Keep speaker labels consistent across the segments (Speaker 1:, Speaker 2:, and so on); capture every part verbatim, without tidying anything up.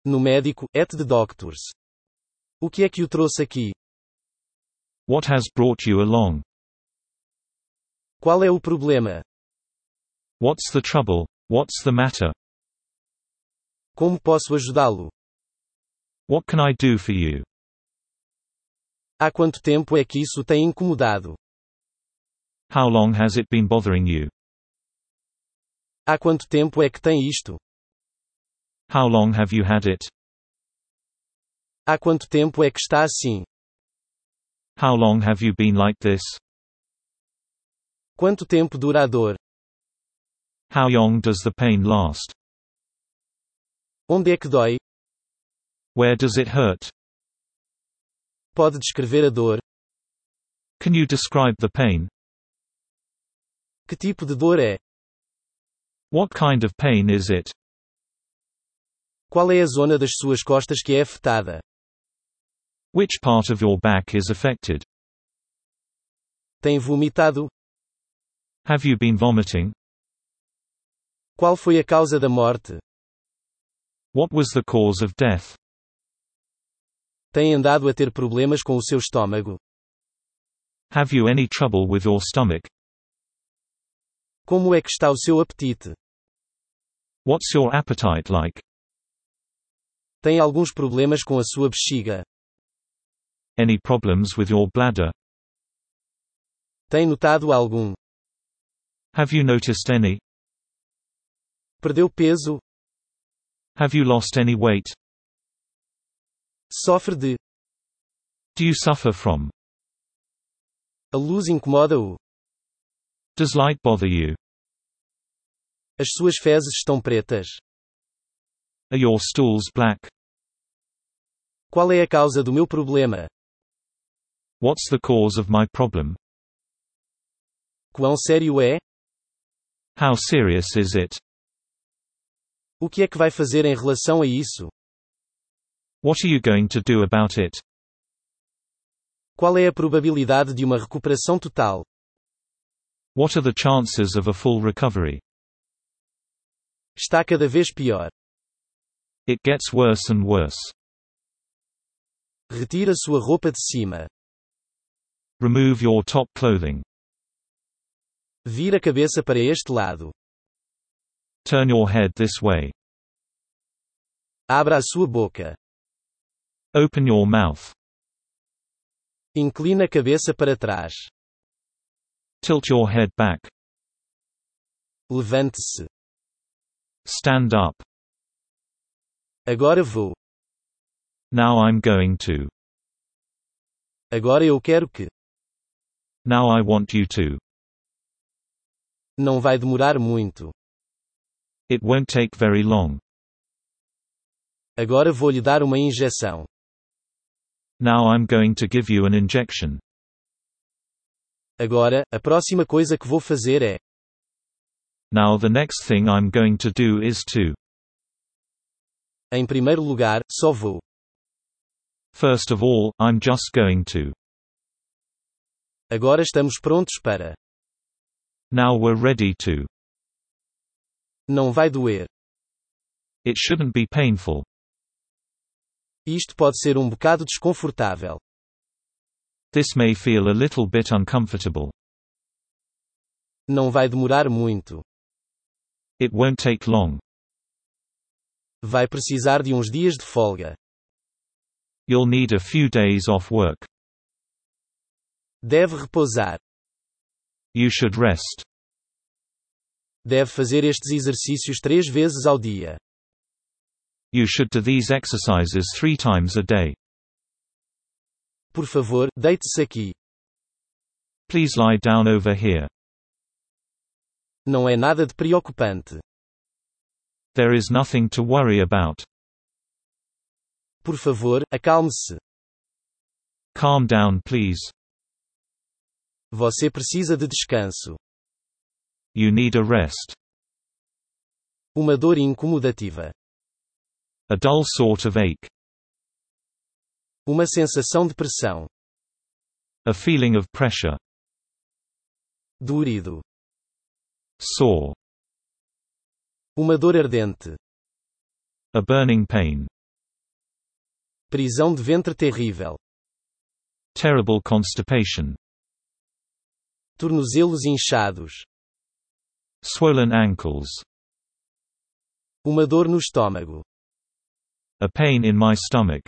Speaker 1: No médico, at the doctors. O que é que o trouxe aqui?
Speaker 2: What has brought you along?
Speaker 1: Qual é o problema?
Speaker 2: What's the trouble? What's the matter?
Speaker 1: Como posso ajudá-lo?
Speaker 2: What can I do for you?
Speaker 1: Há quanto tempo é que isso tem incomodado?
Speaker 2: How long has it been bothering you?
Speaker 1: Há quanto tempo é que tem isto?
Speaker 2: How long have you had it?
Speaker 1: Há quanto tempo é que está assim?
Speaker 2: How long have you been like this?
Speaker 1: Quanto tempo dura a dor?
Speaker 2: How long does the pain last?
Speaker 1: Onde é que dói?
Speaker 2: Where does it hurt?
Speaker 1: Pode descrever a dor?
Speaker 2: Can you describe the pain?
Speaker 1: Que tipo de dor é?
Speaker 2: What kind of pain is it?
Speaker 1: Qual é a zona das suas costas que é afetada?
Speaker 2: Which part of your back is affected?
Speaker 1: Tem vomitado?
Speaker 2: Have you been vomiting?
Speaker 1: Qual foi a causa da morte?
Speaker 2: What was the cause of death?
Speaker 1: Tem andado a ter problemas com o seu estômago?
Speaker 2: Have you any trouble with your stomach?
Speaker 1: Como é que está o seu apetite?
Speaker 2: What's your appetite like?
Speaker 1: Tem alguns problemas com a sua bexiga?
Speaker 2: Any problems with your bladder?
Speaker 1: Tem notado algum?
Speaker 2: Have you noticed any?
Speaker 1: Perdeu peso?
Speaker 2: Have you lost any weight?
Speaker 1: Sofre de?
Speaker 2: Do you suffer from?
Speaker 1: A luz incomoda-o?
Speaker 2: Does light bother you?
Speaker 1: As suas fezes estão pretas?
Speaker 2: Are your stools black?
Speaker 1: Qual é a causa do meu problema?
Speaker 2: What's the cause of my problem?
Speaker 1: Quão sério é?
Speaker 2: How serious is it?
Speaker 1: O que é que vai fazer em relação a isso?
Speaker 2: What are you going to do about it?
Speaker 1: Qual é a probabilidade de uma recuperação total?
Speaker 2: What are the chances of a full recovery?
Speaker 1: Está cada vez pior.
Speaker 2: It gets worse and worse.
Speaker 1: Retira sua roupa de cima.
Speaker 2: Remove your top clothing.
Speaker 1: Vira a cabeça para este lado.
Speaker 2: Turn your head this way.
Speaker 1: Abra a sua boca.
Speaker 2: Open your mouth.
Speaker 1: Inclina a cabeça para trás.
Speaker 2: Tilt your head back.
Speaker 1: Levante-se.
Speaker 2: Stand up.
Speaker 1: Agora vou.
Speaker 2: Now I'm going to.
Speaker 1: Agora eu quero que.
Speaker 2: Now I want you to.
Speaker 1: Não vai demorar muito.
Speaker 2: It won't take very long.
Speaker 1: Agora vou lhe dar uma injeção.
Speaker 2: Now I'm going to give you an injection.
Speaker 1: Agora, a próxima coisa que vou fazer é.
Speaker 2: Now the next thing I'm going to do is to.
Speaker 1: Em primeiro lugar, só vou.
Speaker 2: First of all, I'm just going to.
Speaker 1: Agora estamos prontos para.
Speaker 2: Now we're ready to.
Speaker 1: Não vai doer.
Speaker 2: It shouldn't be painful.
Speaker 1: Isto pode ser um bocado desconfortável.
Speaker 2: This may feel a little bit uncomfortable.
Speaker 1: Não vai demorar muito.
Speaker 2: It won't take long.
Speaker 1: Vai precisar de uns dias de folga.
Speaker 2: You'll need a few days off work.
Speaker 1: Deve repousar.
Speaker 2: You should rest.
Speaker 1: Deve fazer estes exercícios três vezes ao dia.
Speaker 2: You should do these exercises three times a day.
Speaker 1: Por favor, deite-se aqui.
Speaker 2: Please lie down over here.
Speaker 1: Não é nada de preocupante.
Speaker 2: There is nothing to worry about.
Speaker 1: Por favor, acalme-se.
Speaker 2: Calm down, please.
Speaker 1: Você precisa de descanso.
Speaker 2: You need a rest.
Speaker 1: Uma dor incomodativa.
Speaker 2: A dull sort of ache.
Speaker 1: Uma sensação de pressão.
Speaker 2: A feeling of pressure.
Speaker 1: Dorido.
Speaker 2: Sore.
Speaker 1: Uma dor ardente.
Speaker 2: A burning pain.
Speaker 1: Prisão de ventre terrível.
Speaker 2: Terrible constipation.
Speaker 1: Tornozelos inchados.
Speaker 2: Swollen ankles.
Speaker 1: Uma dor no estômago.
Speaker 2: A pain in my stomach.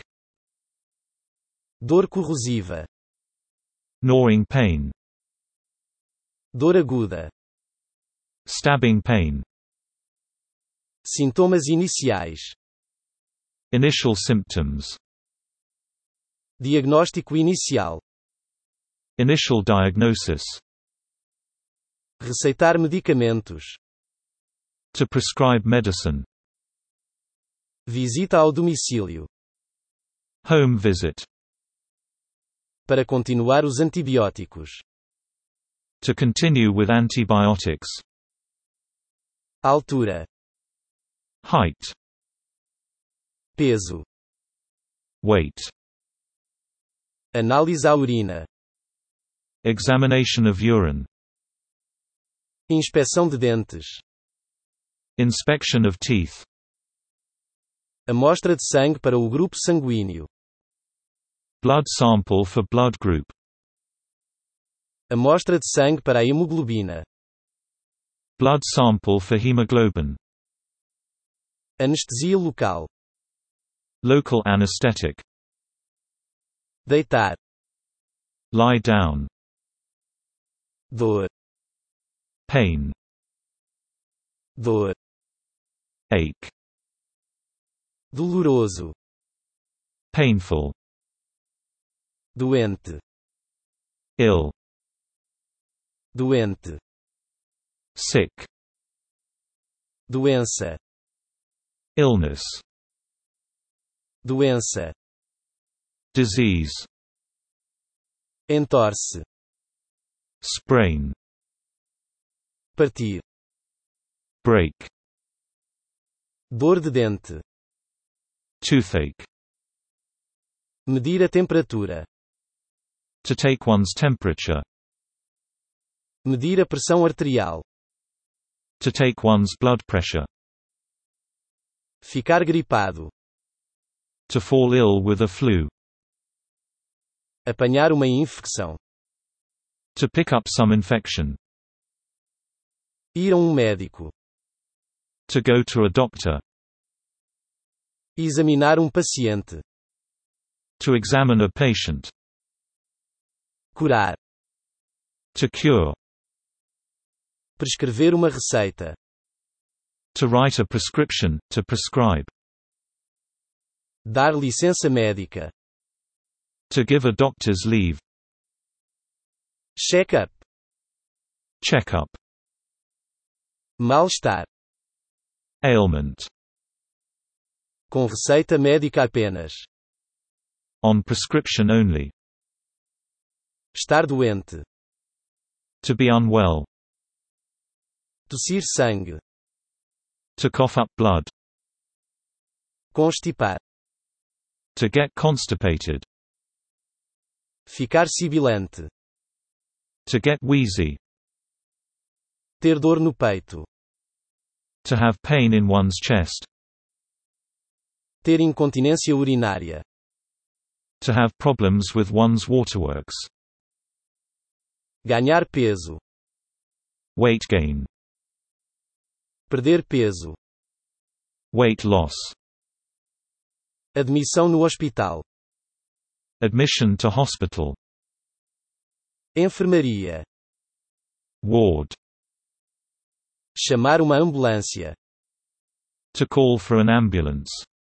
Speaker 1: Dor corrosiva.
Speaker 2: Gnawing pain.
Speaker 1: Dor aguda.
Speaker 2: Stabbing pain.
Speaker 1: Sintomas iniciais.
Speaker 2: Initial symptoms.
Speaker 1: Diagnóstico inicial.
Speaker 2: Initial diagnosis.
Speaker 1: Receitar medicamentos.
Speaker 2: To prescribe medicine.
Speaker 1: Visita ao domicílio.
Speaker 2: Home visit.
Speaker 1: Para continuar os antibióticos.
Speaker 2: To continue with antibiotics.
Speaker 1: Altura.
Speaker 2: Height.
Speaker 1: Peso.
Speaker 2: Weight.
Speaker 1: Análise à urina.
Speaker 2: Examination of urine.
Speaker 1: Inspeção de dentes.
Speaker 2: Inspection of teeth.
Speaker 1: Amostra de sangue para o grupo sanguíneo.
Speaker 2: Blood sample for blood group.
Speaker 1: Amostra de sangue para a hemoglobina.
Speaker 2: Blood sample for hemoglobin.
Speaker 1: Anestesia local.
Speaker 2: Local anesthetic.
Speaker 1: Deitar.
Speaker 2: Lie down.
Speaker 1: Dor.
Speaker 2: Pain.
Speaker 1: Dor.
Speaker 2: Ache.
Speaker 1: Doloroso.
Speaker 2: Painful.
Speaker 1: Doente.
Speaker 2: Ill.
Speaker 1: Doente.
Speaker 2: Sick.
Speaker 1: Doença.
Speaker 2: Illness.
Speaker 1: Doença.
Speaker 2: Disease.
Speaker 1: Entorse.
Speaker 2: Sprain.
Speaker 1: Partir.
Speaker 2: Break.
Speaker 1: Dor de dente.
Speaker 2: Toothache.
Speaker 1: Medir a temperatura.
Speaker 2: To take one's temperature.
Speaker 1: Medir a pressão arterial.
Speaker 2: To take one's blood pressure.
Speaker 1: Ficar gripado.
Speaker 2: To fall ill with a flu.
Speaker 1: Apanhar uma infecção.
Speaker 2: To pick up some infection.
Speaker 1: Ir a um médico.
Speaker 2: To go to a doctor.
Speaker 1: Examinar um paciente.
Speaker 2: To examine a patient.
Speaker 1: Curar.
Speaker 2: To cure.
Speaker 1: Prescrever uma receita.
Speaker 2: To write a prescription, to prescribe.
Speaker 1: Dar licença médica.
Speaker 2: To give a doctor's leave.
Speaker 1: Check-up.
Speaker 2: Check-up.
Speaker 1: Mal-estar.
Speaker 2: Ailment.
Speaker 1: Com receita médica apenas.
Speaker 2: On prescription only.
Speaker 1: Estar doente.
Speaker 2: To be unwell.
Speaker 1: Tossir sangue.
Speaker 2: To cough up blood.
Speaker 1: Constipar.
Speaker 2: To get constipated.
Speaker 1: Ficar sibilante.
Speaker 2: To get wheezy.
Speaker 1: Ter dor no peito.
Speaker 2: To have pain in one's chest.
Speaker 1: Ter incontinência urinária.
Speaker 2: To have problems with one's waterworks.
Speaker 1: Ganhar peso.
Speaker 2: Weight gain.
Speaker 1: Perder peso.
Speaker 2: Weight loss.
Speaker 1: Admissão no hospital.
Speaker 2: Admission to hospital.
Speaker 1: Enfermaria.
Speaker 2: Ward.
Speaker 1: Chamar uma ambulância.
Speaker 2: To call for an ambulance.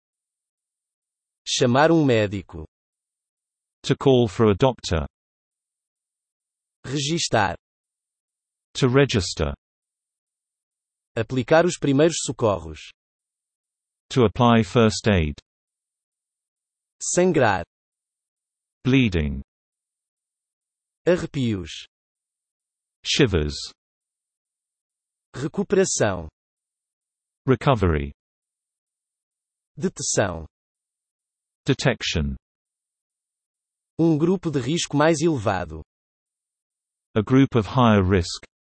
Speaker 1: Chamar um médico.
Speaker 2: To call for a doctor.
Speaker 1: Registar.
Speaker 2: To register.
Speaker 1: Aplicar os primeiros socorros.
Speaker 2: To apply first aid.
Speaker 1: Sangrar.
Speaker 2: Bleeding.
Speaker 1: Arrepios.
Speaker 2: Shivers.
Speaker 1: Recuperação.
Speaker 2: Recovery.
Speaker 1: Detecção.
Speaker 2: Detection.
Speaker 1: Um grupo de risco mais elevado.
Speaker 2: A group of higher risk.